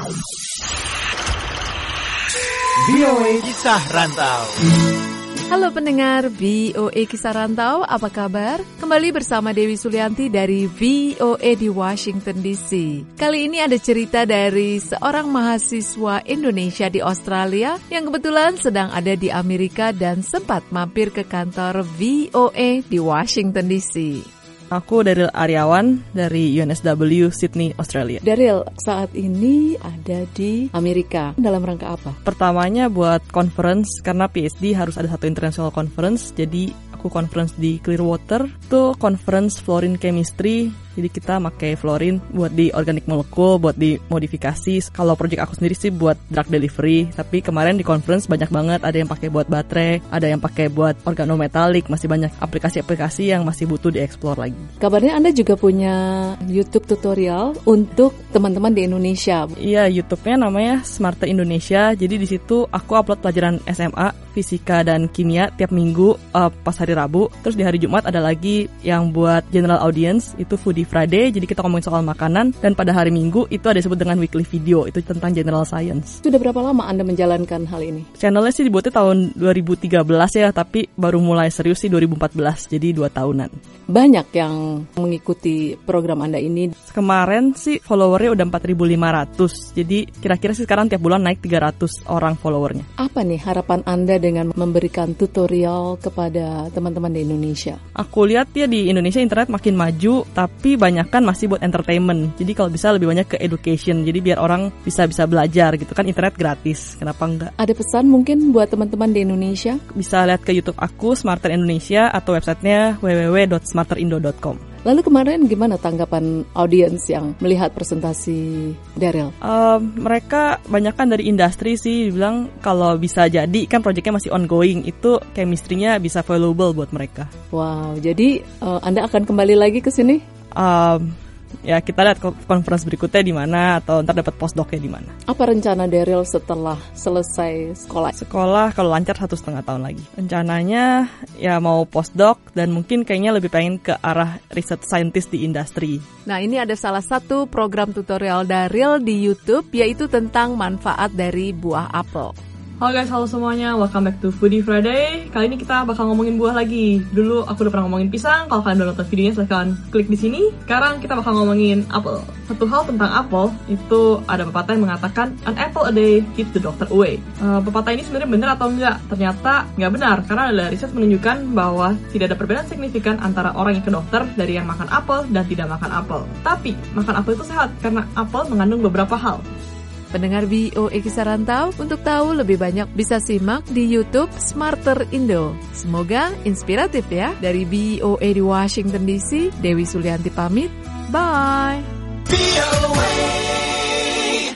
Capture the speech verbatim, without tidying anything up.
V O A Kisah Rantau. Halo pendengar V O A Kisah Rantau, apa kabar? Kembali bersama Dewi Sulianti dari V O A di Washington D C. Kali ini ada cerita dari seorang mahasiswa Indonesia di Australia yang kebetulan sedang ada di Amerika dan sempat mampir ke kantor V O A di Washington D C. Aku Daryl Aryawan dari U N S W Sydney, Australia. Daryl, saat ini ada di Amerika. Dalam rangka apa? Pertamanya buat conference, karena P H D harus ada satu international conference. Jadi aku conference di Clearwater. Itu conference fluorine chemistry. Jadi kita pakai fluorine buat di organic molecule, buat di modifikasi. Kalau project aku sendiri sih buat drug delivery. Tapi kemarin di conference banyak banget. Ada yang pakai buat baterai, ada yang pakai buat organometalik. Masih banyak aplikasi-aplikasi yang masih butuh dieksplor lagi. Kabarnya Anda juga punya YouTube tutorial untuk teman-teman di Indonesia. Iya, YouTube-nya namanya Smarter Indonesia. Jadi di situ aku upload pelajaran S M A, fisika dan kimia tiap minggu uh, pas hari Rabu. Terus di hari Jumat ada lagi yang buat general audience, itu Foodie Friday. Jadi kita ngomongin soal makanan. Dan pada hari Minggu itu ada disebut dengan weekly video, itu tentang general science. Sudah berapa lama Anda menjalankan hal ini? Channelnya sih dibuatnya tahun dua ribu tiga belas ya, tapi baru mulai serius sih dua ribu empat belas, jadi dua tahunan. Banyak yang mengikuti program Anda ini. Kemarin sih followernya udah empat ribu lima ratus, jadi kira-kira sih sekarang tiap bulan naik tiga ratus orang followernya. Apa nih harapan Anda dengan memberikan tutorial kepada teman-teman di Indonesia? Aku lihat ya di Indonesia internet makin maju, tapi banyak kan masih buat entertainment. Jadi kalau bisa lebih banyak ke education, jadi biar orang bisa-bisa belajar gitu kan, internet gratis, kenapa enggak? Ada pesan mungkin buat teman-teman di Indonesia? Bisa lihat ke YouTube aku, Smarter Indonesia, atau websitenya w w w dot smarter indo dot com. Lalu kemarin gimana tanggapan audiens yang melihat presentasi Daryl? Uh, mereka banyak kan dari industri sih, bilang kalau bisa jadi, kan proyeknya masih ongoing, itu chemistry-nya bisa valuable buat mereka. Wow, jadi uh, Anda akan kembali lagi ke sini? Um, ya kita lihat conference berikutnya di mana, atau ntar dapat postdoc-nya di mana. Apa rencana Daryl setelah selesai sekolah? Sekolah kalau lancar satu setengah tahun lagi. Rencananya ya mau postdoc dan mungkin kayaknya lebih pengen ke arah research scientist di industri. Nah, ini ada salah satu program tutorial Daryl di YouTube, yaitu tentang manfaat dari buah apel. Halo guys, halo semuanya, welcome back to Foodie Friday. Kali ini kita bakal ngomongin buah lagi. Dulu aku udah pernah ngomongin pisang, kalau kalian udah nonton videonya silahkan klik di sini. Sekarang kita bakal ngomongin apel. Satu hal tentang apel, itu ada pepatah yang mengatakan an apple a day keeps the doctor away. Uh, pepatah ini sebenarnya benar atau enggak? Ternyata nggak benar, karena ada riset menunjukkan bahwa tidak ada perbedaan signifikan antara orang yang ke dokter dari yang makan apel dan tidak makan apel. Tapi, makan apel itu sehat, karena apel mengandung beberapa hal. Pendengar V O A Kisah Rantau, untuk tahu lebih banyak bisa simak di YouTube Smarter Indo. Semoga inspiratif ya. Dari V O A di Washington D C, Dewi Sulianti pamit. Bye. V O A